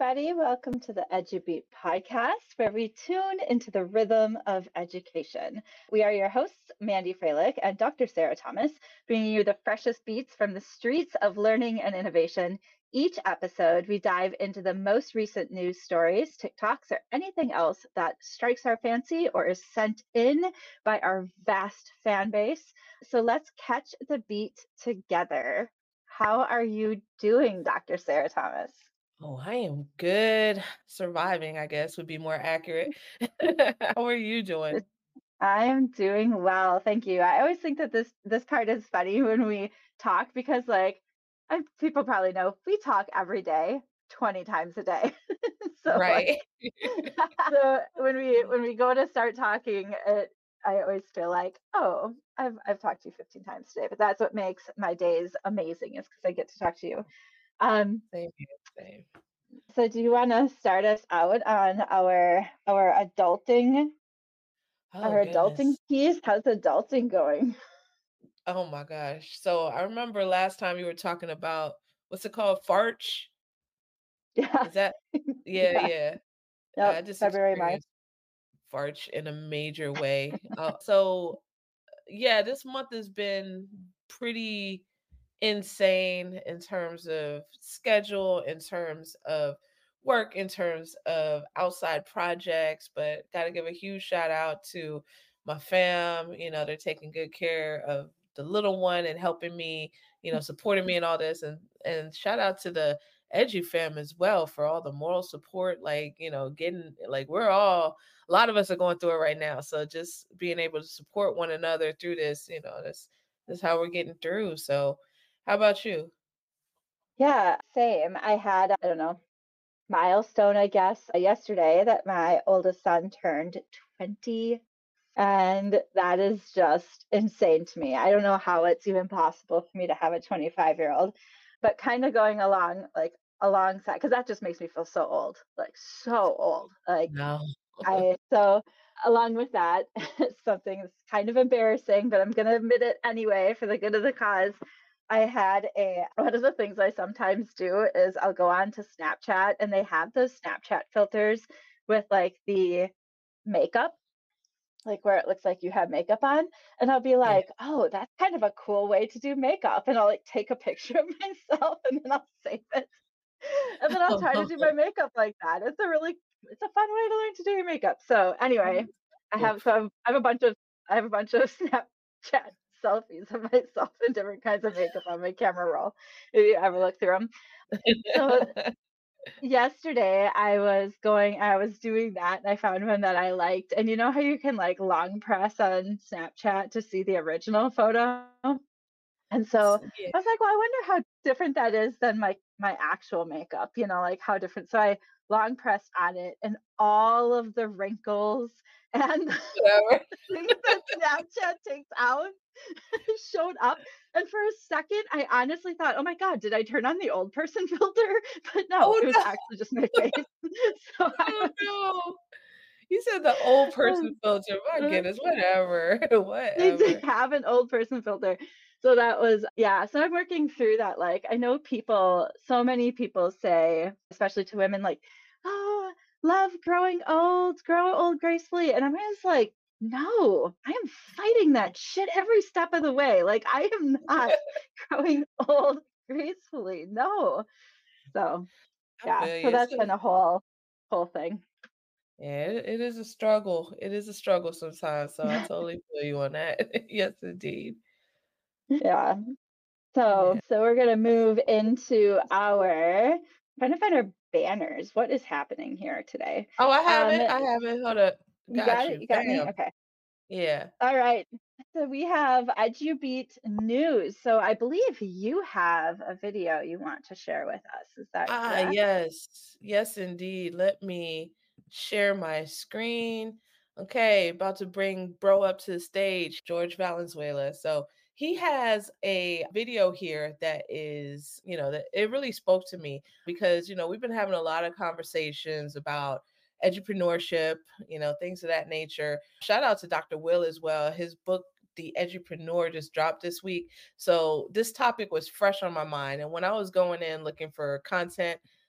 everybody. Welcome to the EduBeat podcast, where we tune into the rhythm of education. We are your hosts, Mandy Freilich and Dr. Sarah Thomas, bringing you the freshest beats from the streets of learning and innovation. Each episode, we dive into the most recent news stories, TikToks, or anything else that strikes our fancy or is sent in by our vast fan base. So let's catch the beat together. How are you doing, Dr. Sarah Thomas? Oh, I am good. Surviving, I guess, would be more accurate. How are you doing? I'm doing well, thank you. I always think that this part is funny when we talk because people probably know we talk every day, 20 times a day. So Right. so when we go to start talking, I always feel like, oh, I've talked to you 15 times today, but that's what makes my days amazing is because I get to talk to you. Um, Same here, same. so do you want to start us out on Oh, our adulting goodness. piece? How's adulting going? Oh my gosh. So I remember last time you were talking about what's it called? Farch? Yeah. Is that? Yeah, Yeah. yeah. Yep. I just February, March. experienced Farch in a major way. So yeah, this month has been pretty insane in terms of schedule, in terms of work, in terms of outside projects, but got to give a huge shout out to my fam. They're taking good care of the little one and helping me, supporting me and all this. And shout out to the Edu fam as well for all the moral support, like, getting like a lot of us are going through it right now. So just being able to support one another through this, that's how we're getting through. So how about you? Yeah, same. I had, I don't know, milestone, I guess, yesterday that my oldest son turned 20. And that is just insane to me. I don't know how it's even possible for me to have a 25-year-old, but kind of going along, like alongside, because that just makes me feel so old, like so old. No. So along with that, something that's kind of embarrassing, but I'm going to admit it anyway for the good of the cause. One of the things I sometimes do is I'll go on to Snapchat and they have those Snapchat filters with like the makeup, like where it looks like you have makeup on. And I'll be Yeah. like, oh, that's kind of a cool way to do makeup. And I'll like take a picture of myself and then I'll save it. And then I'll try to do my makeup like that. It's a fun way to learn to do your makeup. So anyway, I have a bunch of Snapchat selfies of myself in different kinds of makeup on my camera roll. If you ever look through them. So yesterday I was doing that and I found one that I liked. And you know how you can like long press on Snapchat to see the original photo? And so Yeah. I was like, well, I wonder how different that is than my actual makeup, like how different. So I long pressed on it and all of the wrinkles and Whatever. things that Snapchat takes out showed up. And for a second, I honestly thought, oh my God, did I turn on the old person filter? But no, Oh it was no. actually just my face. So Oh no. You said the old person filter. My uh, goodness, whatever. they did Whatever. have an old person filter. So that was, yeah. So I'm working through that. Like, I know so many people say, especially to women, like, oh, love grow old gracefully. And I'm just like, no, I am fighting that shit every step of the way. Like, I am not growing old gracefully. No. So, I yeah. feel So you. that's been a whole thing. Yeah, it is a struggle. It is a struggle sometimes. So I totally feel you on that. Yes, indeed. Yeah. So, Yeah. so we're gonna move into trying to find our banners. What is happening here today? Oh, I have Um, it. I have it. Hold up. you Got got it? you. You got me? Bam. Okay. Yeah. All right. So we have EduBeat News. So I believe you have a video you want to share with us. Is that Ah, correct? yes. Yes, indeed. Let me share my screen. Okay, about to bring bro up to the stage, George Valenzuela. So he has a video here that is, that it really spoke to me because, we've been having a lot of conversations about entrepreneurship, things of that nature. Shout out to Dr. Will as well. His book, The Edupreneur, just dropped this week. So this topic was fresh on my mind. And when I was going in looking for content,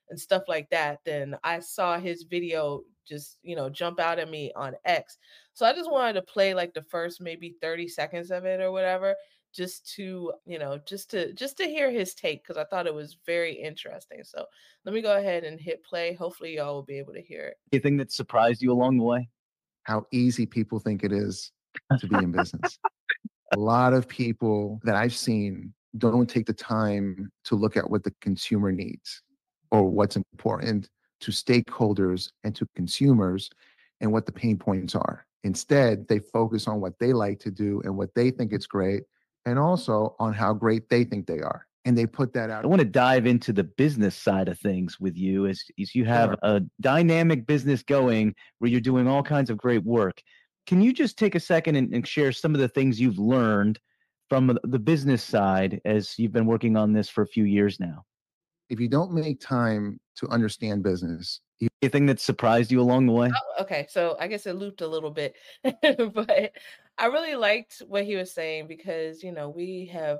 and stuff like that, then I saw his video just, jump out at me on X. So I just wanted to play like the first maybe 30 seconds of it or whatever, just to, just to hear his take because I thought it was very interesting. So let me go ahead and hit play. Hopefully y'all will be able to hear it. Anything that surprised you along the way? How easy people think it is to be in business. A lot of people that I've seen don't take the time to look at what the consumer needs or what's important to stakeholders and to consumers and what the pain points are. Instead, they focus on what they like to do and what they think is great, and also on how great they think they are. And they put that out. I want to dive into the business side of things with you as you have Sure. a dynamic business going where you're doing all kinds of great work. Can you just take a second and share some of the things you've learned from the business side as you've been working on this for a few years now? If you don't make time to understand business, Anything that surprised you along the way? Oh, okay. So I guess it looped a little bit, but I really liked what he was saying because, we have,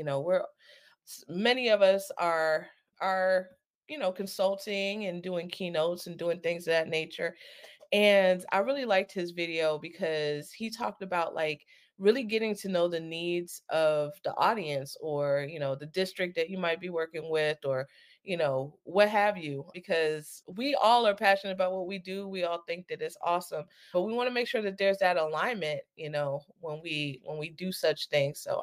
many of us are, consulting and doing keynotes and doing things of that nature. And I really liked his video because he talked about like really getting to know the needs of the audience or, the district that you might be working with or, what have you, because we all are passionate about what we do. We all think that it's awesome, but we want to make sure that there's that alignment, when we do such things. So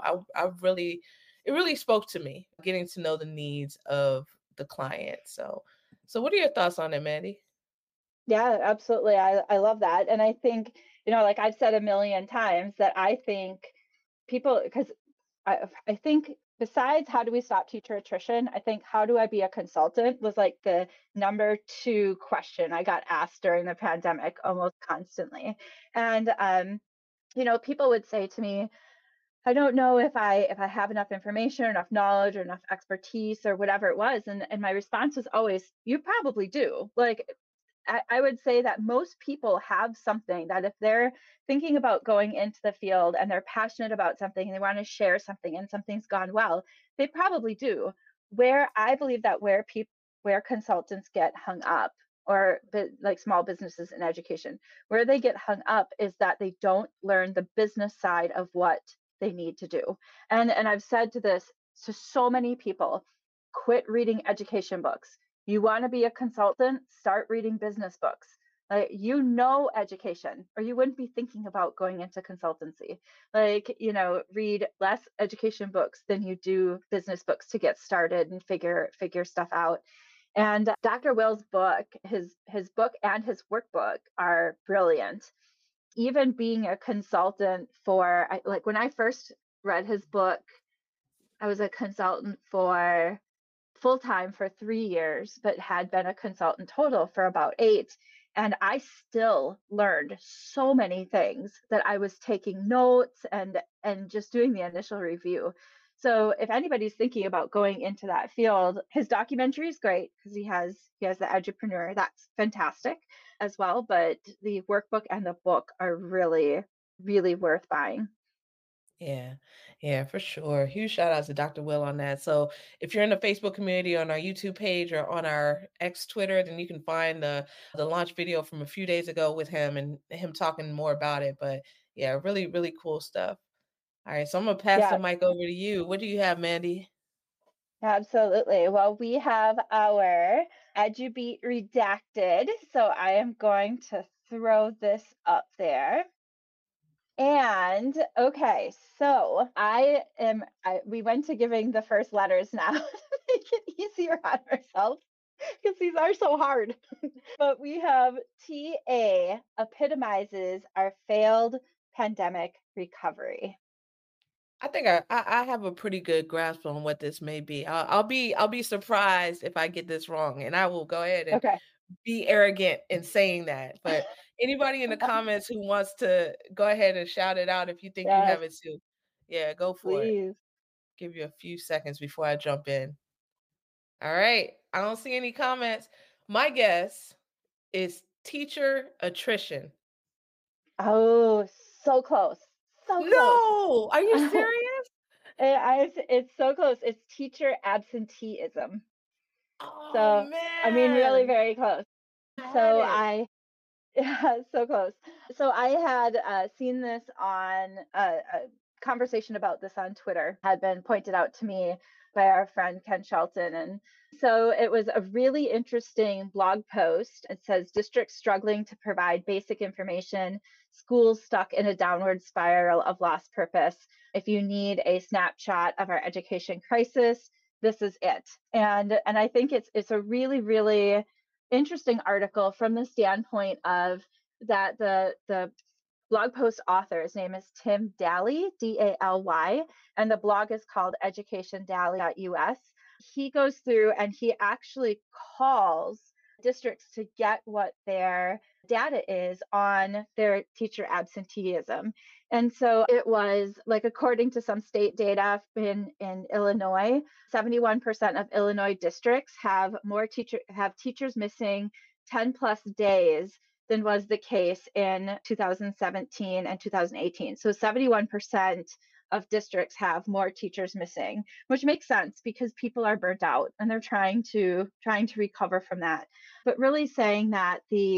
it really spoke to me getting to know the needs of the client. So what are your thoughts on it, Mandy? Yeah, absolutely. I love that. And I think, like I've said a million times that I think people, because I think besides how do we stop teacher attrition, I think how do I be a consultant was like the number two question I got asked during the pandemic almost constantly. And people would say to me, I don't know if I have enough information or enough knowledge or enough expertise or whatever it was. And my response was always, you probably do. Like I would say that most people have something that if they're thinking about going into the field and they're passionate about something and they want to share something and something's gone well, they probably do. Where I believe that where consultants get hung up or like small businesses in education, where they get hung up is that they don't learn the business side of what they need to do. And I've said to this to so many people, quit reading education books. You want to be a consultant, start reading business books. Like education, or you wouldn't be thinking about going into consultancy. Like, read less education books than you do business books to get started and figure stuff out. And Dr. Will's book, his book and his workbook are brilliant. Even being a consultant like when I first read his book, I was a consultant for full time for 3 years, but had been a consultant total for about 8. And I still learned so many things that I was taking notes and just doing the initial review. So if anybody's thinking about going into that field, his documentary is great because he has the Edupreneur. That's fantastic as well. But the workbook and the book are really, really worth buying. Yeah, yeah, for sure. Huge shout out to Dr. Will on that. So if you're in the Facebook community, on our YouTube page, or on our X Twitter, then you can find the launch video from a few days ago with him and him talking more about it. But yeah, really, really cool stuff. All right, so I'm gonna pass the Yeah, mic over to you. What do you have, Mandy? absolutely. Well, we have our EduBeat redacted. So I am going to throw this up there. And okay, so we went to giving the first letters now to make it easier on ourselves because these are so hard. But we have TA epitomizes our failed pandemic recovery. I think I have a pretty good grasp on what this may be. I'll be surprised if I get this wrong, and I will go ahead and Okay. be arrogant in saying that. But anybody in the comments who wants to go ahead and shout it out if you think you Yes, have it too. Yeah, go for it. please. Give you a few seconds before I jump in. All right. I don't see any comments. My guess is teacher attrition. Oh, so close. So close. No, are you serious? It's so close. It's teacher absenteeism. Oh So, I mean, really man, very close. I had So it. yeah, so close. So I had seen this on a conversation about this on Twitter had been pointed out to me by our friend Ken Shelton. And so it was a really interesting blog post. It says districts struggling to provide basic information, schools stuck in a downward spiral of lost purpose. If you need a snapshot of our education crisis, this is it. And I think it's a really interesting article from the standpoint of that the blog post author, his name is Tim Daly, Daly, and the blog is called educationdaly.us. He goes through and he actually calls districts to get what their data is on their teacher absenteeism. And so it was like, according to some state data in Illinois, 71% of Illinois districts have teachers missing 10 plus days than was the case in 2017 and 2018. So 71% of districts have more teachers missing, which makes sense because people are burnt out and they're trying to recover from that. But really saying that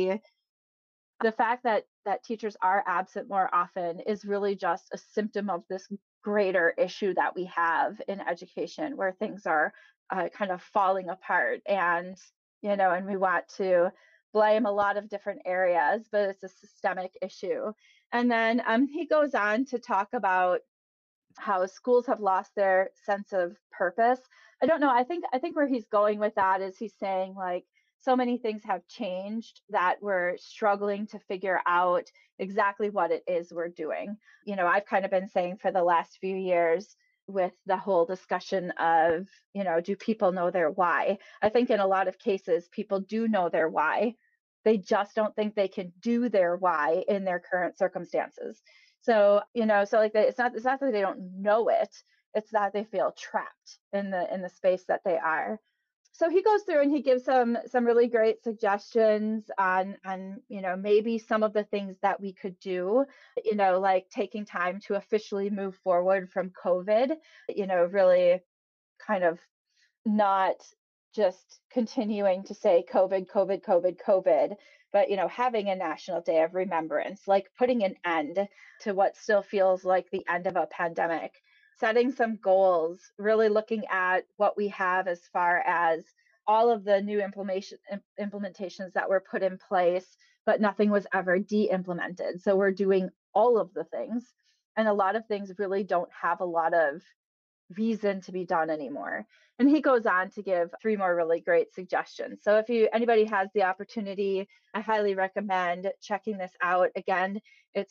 the fact that teachers are absent more often is really just a symptom of this greater issue that we have in education, where things are kind of falling apart. And and we want to blame a lot of different areas, but it's a systemic issue. And then he goes on to talk about how schools have lost their sense of purpose. I don't know. I think where he's going with that is he's saying, like, so many things have changed that we're struggling to figure out exactly what it is we're doing. I've kind of been saying for the last few years with the whole discussion of, do people know their why? I think in a lot of cases, people do know their why. They just don't think they can do their why in their current circumstances. So, so like it's not that they don't know it, it's that they feel trapped in the space that they are. So he goes through and he gives some really great suggestions on maybe some of the things that we could do, like taking time to officially move forward from COVID, really kind of not just continuing to say COVID, COVID, COVID, COVID, but having a national day of remembrance, like putting an end to what still feels like the end of a pandemic, setting some goals, really looking at what we have as far as all of the new implementations that were put in place, but nothing was ever de-implemented. So we're doing all of the things, and a lot of things really don't have a lot of reason to be done anymore. And he goes on to give three more really great suggestions. So if anybody has the opportunity, I highly recommend checking this out. Again, it's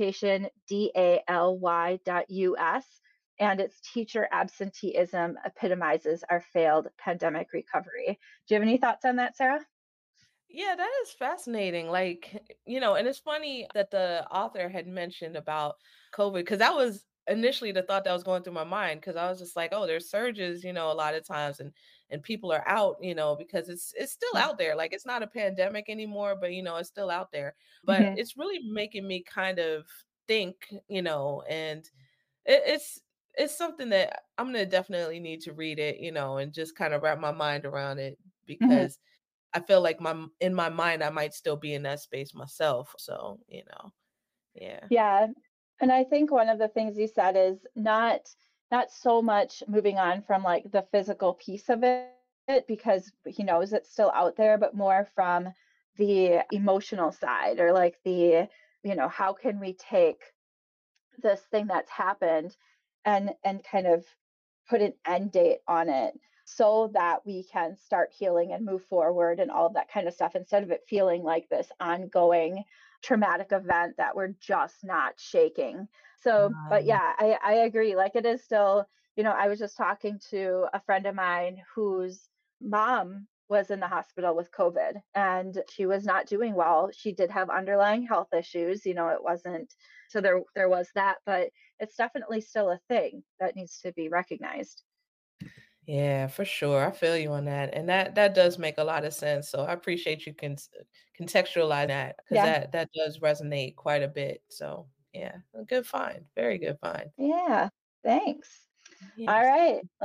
educationdaly.us, and it's teacher absenteeism epitomizes our failed pandemic recovery. Do you have any thoughts on that, Sarah? Yeah, that is fascinating. And it's funny that the author had mentioned about COVID, because that was initially the thought that was going through my mind, because I was just like, oh, there's surges, a lot of times, and people are out, because it's still out there. Like, it's not a pandemic anymore, but it's still out there. But Mm-hmm. it's really making me kind of think, and it's something that I'm gonna definitely need to read it, and just kind of wrap my mind around it, Mm-hmm. because I feel like in my mind, I might still be in that space myself. So, yeah. Yeah. And I think one of the things you said is not so much moving on from like the physical piece of it, because he knows it's still out there, but more from the emotional side, or like how can we take this thing that's happened and kind of put an end date on it so that we can start healing and move forward and all of that kind of stuff, instead of it feeling like this ongoing traumatic event that we're just not shaking. So, but Um, yeah, I agree. Like, it is still, I was just talking to a friend of mine whose mom was in the hospital with COVID and she was not doing well. She did have underlying health issues. It wasn't, so there was that, but it's definitely still a thing that needs to be recognized. yeah, for sure. I feel you on that. And that does make a lot of sense. So I appreciate you contextualize that, because Yeah. that does resonate quite a bit. So yeah, a good find. Very good find. Yeah. Thanks. All Yes. right. Let's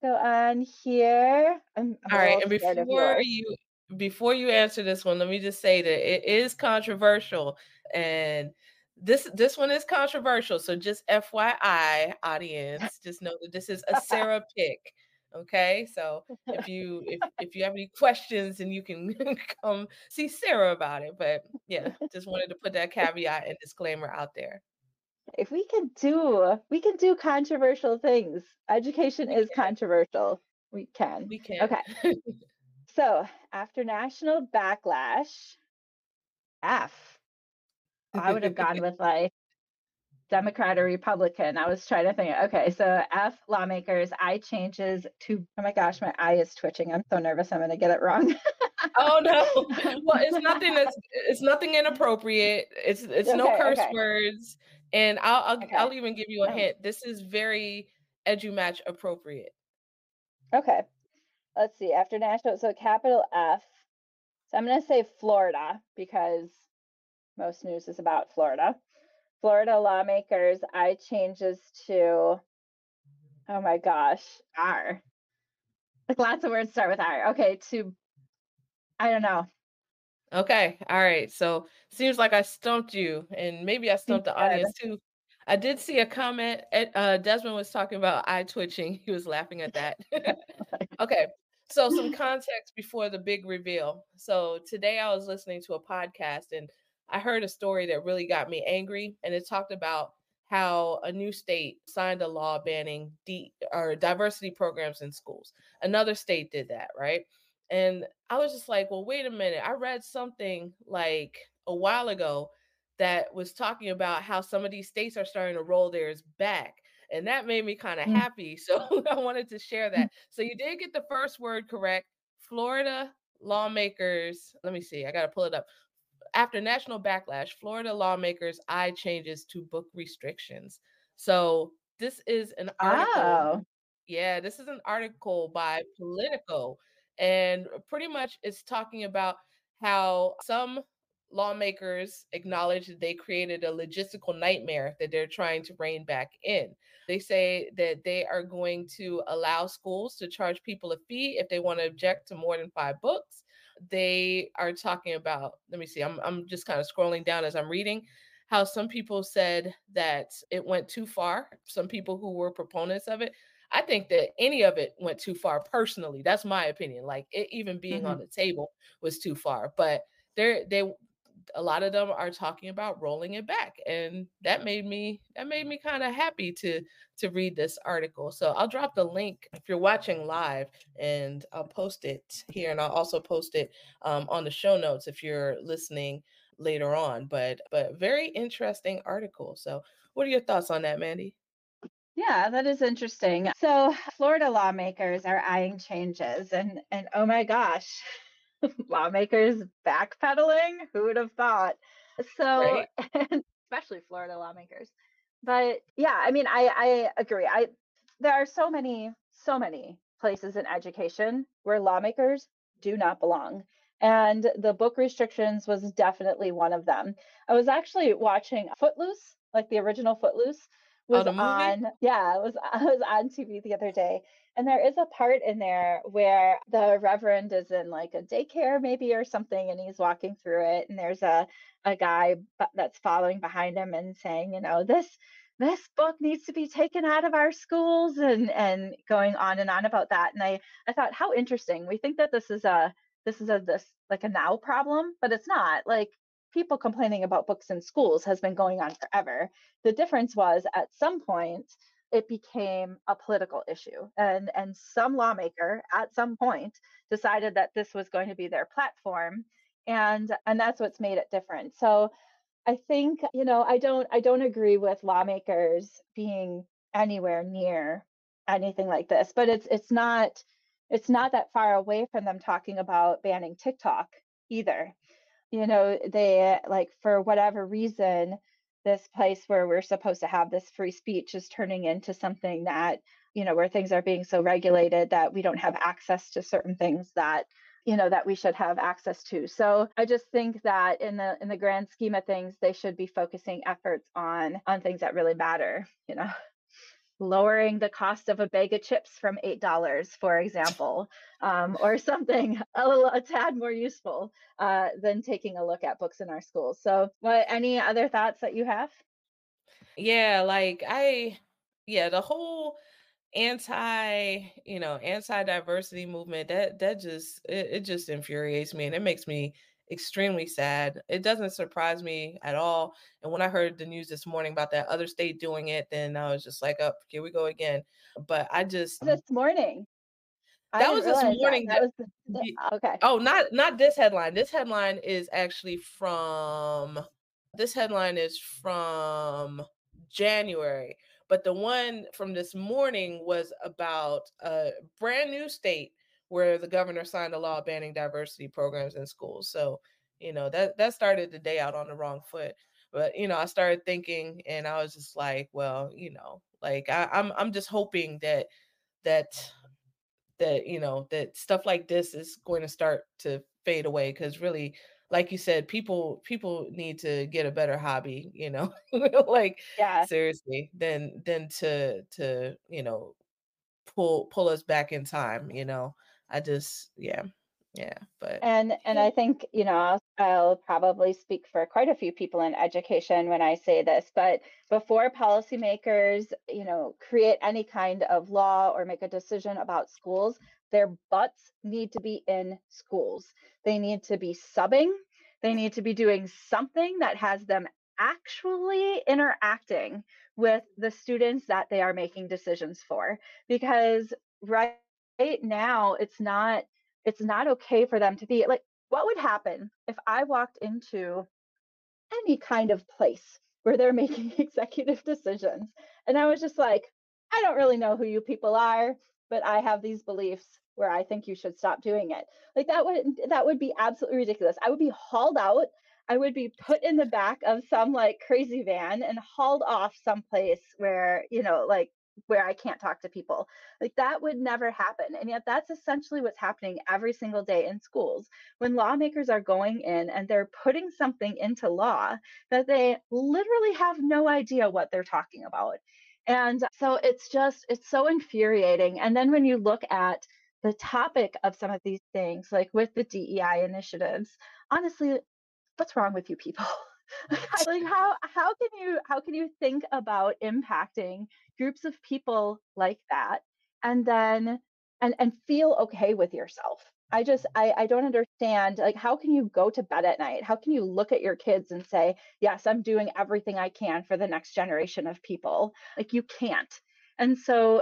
go on here. I'm a All right, little and scared of yours. before you answer this one, let me just say that it is controversial, and this one is controversial. So just FYI, audience, just know that this is a Sarah pick. Okay, so if you have any questions, and you can come see Sarah about it. But yeah, just wanted to put that caveat and disclaimer out there. If we can do controversial things. Education We is can, controversial. We can. we can. Okay. So after national backlash, F. I would have gone with like Democrat or Republican. I was trying to think. Okay, so F, lawmakers, I changes to, oh my gosh, my eye is twitching. I'm so nervous I'm going to get it wrong. Oh no. Well, it's nothing inappropriate. It's no Okay, curse okay, words. And I'll okay. even give you a Um, hint. This is very EduMatch appropriate. okay, let's see. After national, so capital F. So I'm going to say Florida because most news is about Florida. Florida lawmakers, I changes to, oh my gosh, R. Like lots of words start with R. Okay, to, I don't know. Okay. All right. So seems like I stumped you, and maybe I You stumped the did. audience too. I did see a comment. Desmond was talking about eye twitching. He was laughing at that. Okay. So some context before the big reveal. So today I was listening to a podcast, and I heard a story that really got me angry, and it talked about how a new state signed a law banning diversity programs in schools. Another state did that, right? And I was just like, well, wait a minute. I read something like a while ago that was talking about how some of these states are starting to roll theirs back. And that made me kind of Mm. happy. So I wanted to share that. So you did get the first word correct. Florida lawmakers, let me see, I got to pull it up. After national backlash, Florida lawmakers eye changes to book restrictions. So this is an article. Oh, Yeah, this is an article by Politico, and pretty much it's talking about how some lawmakers acknowledge that they created a logistical nightmare that they're trying to rein back in. They say that they are going to allow schools to charge people a fee if they want to object to more than 5 books. They are talking about, let me see, I'm just kind of scrolling down as I'm reading, how some people said that it went too far. Some people who were proponents of it, I think that any of it went too far personally. That's my opinion. Like it even being on mhm. the table was too far. But they a lot of them are talking about rolling it back. And that made me kind of happy to read this article. So I'll drop the link if you're watching live, and I'll post it here, and I'll also post it on the show notes if you're listening later on. But very interesting article. So what are your thoughts on that, Mandy? Yeah, that is interesting. So Florida lawmakers are eyeing changes and oh my gosh, lawmakers backpedaling? Who would have thought? So, Right. and especially Florida lawmakers. But yeah, I mean, I agree. There are so many places in education where lawmakers do not belong. And the book restrictions was definitely one of them. I was actually watching Footloose, like the original Footloose Oh, was the movie? on, yeah, it was I was on TV the other day. And there is a part in there where the reverend is in like a daycare maybe or something, and he's walking through it, and there's a guy that's following behind him and saying, you know, this book needs to be taken out of our schools and going on and on about that. And I thought how interesting. We think that this like a now problem, but it's not. Like people complaining about books in schools has been going on forever. The difference was at some point it became a political issue, and some lawmaker at some point decided that this was going to be their platform, and that's what's made it different. So I think, you know, I don't agree with lawmakers being anywhere near anything like this, but it's not that far away from them talking about banning TikTok either. You know, they like for whatever reason, this place where we're supposed to have this free speech is turning into something that, you know, where things are being so regulated that we don't have access to certain things that, you know, that we should have access to. So I just think that in the grand scheme of things, they should be focusing efforts on things that really matter, you know. lowering the cost of a bag of chips from $8, for example, or something a tad more useful than taking a look at books in our schools. So, any other thoughts that you have? Yeah, the whole anti-diversity movement, that just it just infuriates me, and it makes me extremely sad. It doesn't surprise me at all. And when I heard the news this morning about that other state doing it, then I was just like, oh, here we go again. But I just This morning, I that didn't was this realize that. morning That that was the okay. oh, not this headline. This headline is from January, but the one from this morning was about a brand new state where the governor signed a law banning diversity programs in schools. So, that started the day out on the wrong foot. But, I started thinking, and I was just like, well, like I'm just hoping that that stuff like this is going to start to fade away, because really, like you said, people need to get a better hobby, like, Yeah. seriously, than to pull us back in time. I just, yeah, but And I think, I'll probably speak for quite a few people in education when I say this, but before policymakers, create any kind of law or make a decision about schools, their butts need to be in schools. They need to be subbing. They need to be doing something that has them actually interacting with the students that they are making decisions for. Because right now, it's not okay for them to be like, what would happen if I walked into any kind of place where they're making executive decisions and I was just like, I don't really know who you people are, but I have these beliefs where I think you should stop doing it. Like, that would be absolutely ridiculous. I would be hauled out. I would be put in the back of some like crazy van and hauled off someplace where, like, where I can't talk to people. Like, that would never happen. And yet that's essentially what's happening every single day in schools when lawmakers are going in and they're putting something into law that they literally have no idea what they're talking about. And so it's so infuriating. And then when you look at the topic of some of these things, like with the DEI initiatives, honestly, what's wrong with you people? Like, how can you think about impacting groups of people like that and then and feel okay with yourself? I don't understand, like, how can you go to bed at night? How can you look at your kids and say, yes, I'm doing everything I can for the next generation of people? Like, you can't. And so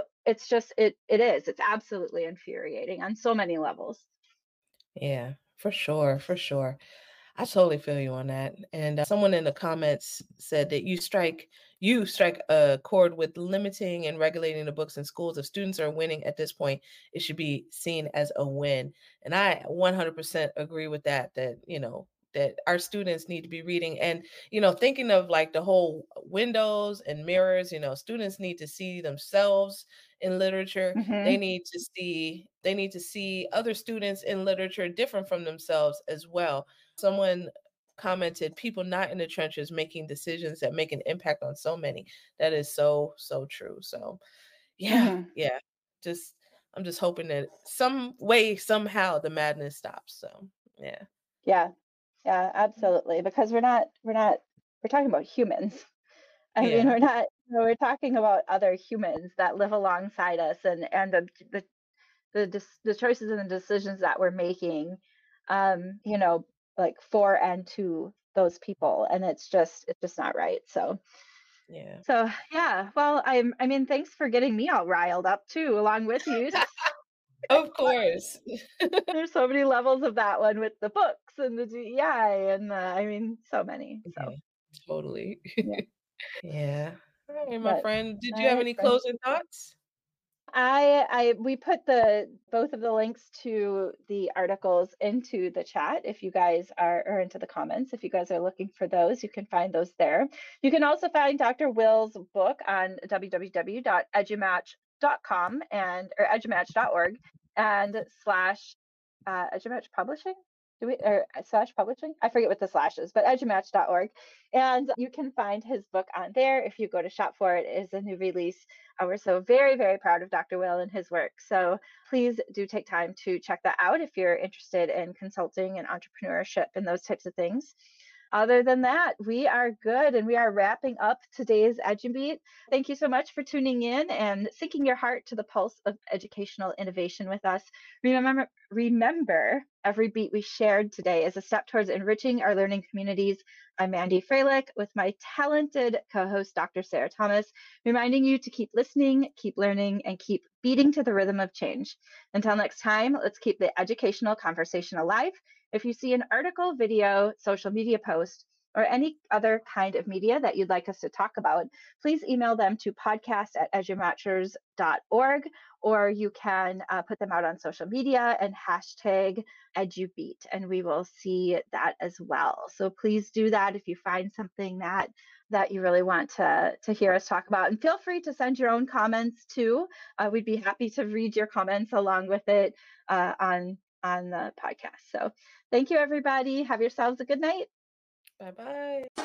it's absolutely infuriating on so many levels. yeah, for sure, for sure. I totally feel you on that. And someone in the comments said that you strike a chord with limiting and regulating the books in schools. If students are winning at this point, it should be seen as a win. And I 100% agree with that. That our students need to be reading, and thinking of like the whole windows and mirrors. Students need to see themselves in literature. Hmm. They need to see other students in literature different from themselves as well. Someone commented, people not in the trenches making decisions that make an impact on so many. That is so, so true. So, yeah, Hmm. yeah. Just, I'm just hoping that some way, somehow the madness stops. So, yeah. Yeah, yeah, absolutely. Because we're talking about humans. I mean, Yeah. we're talking about other humans that live alongside us, and the choices and the decisions that we're making, um, you know, like for and to those people, and it's just not right. Yeah. So yeah. Well, I mean, thanks for getting me all riled up too, along with you. Of course. There's so many levels of that one with the books and the DEI and I mean, so many. So Yeah, totally. yeah, Yeah. All right, my but friend. Did you all have right, any friend. closing thoughts? We put the both of the links to the articles into the chat if you guys are, or into the comments. If you guys are looking for those, you can find those there. You can also find Dr. Will's book on www.edumatch.com or edumatch.org and slash Edumatch Publishing. or slash publishing? I forget what the slash is, but edumatch.org. And you can find his book on there. If you go to shop for it, it is a new release. We're so very, very proud of Dr. Will and his work. So please do take time to check that out if you're interested in consulting and entrepreneurship and those types of things. Other than that, we are good, and we are wrapping up today's EduBeat. Thank you so much for tuning in and sinking your heart to the pulse of educational innovation with us. Remember, every beat we shared today is a step towards enriching our learning communities. I'm Mandy Freilich with my talented co-host, Dr. Sarah Thomas, reminding you to keep listening, keep learning, and keep beating to the rhythm of change. Until next time, let's keep the educational conversation alive. If you see an article, video, social media post, or any other kind of media that you'd like us to talk about, please email them to podcast@edumatchers.org, or you can put them out on social media and hashtag EduBeat, and we will see that as well. So please do that if you find something that you really want to hear us talk about. And feel free to send your own comments too. We'd be happy to read your comments along with it on the podcast. So thank you, everybody. Have yourselves a good night. Bye-bye.